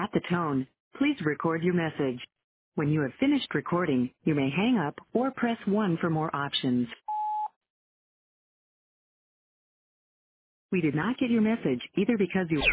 At the tone, please record your message. When you have finished recording, you may hang up or press 1 for more options. We did not get your message either because you